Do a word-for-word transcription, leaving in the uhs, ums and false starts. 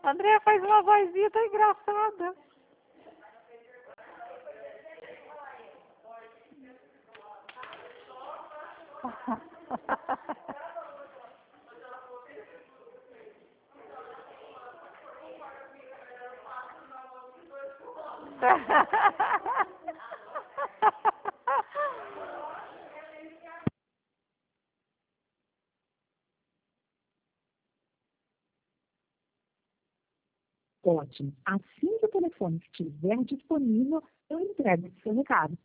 André faz uma vozinha tão engraçada. Ótimo. Assim que o telefone estiver disponível, eu entrego esse seu recado.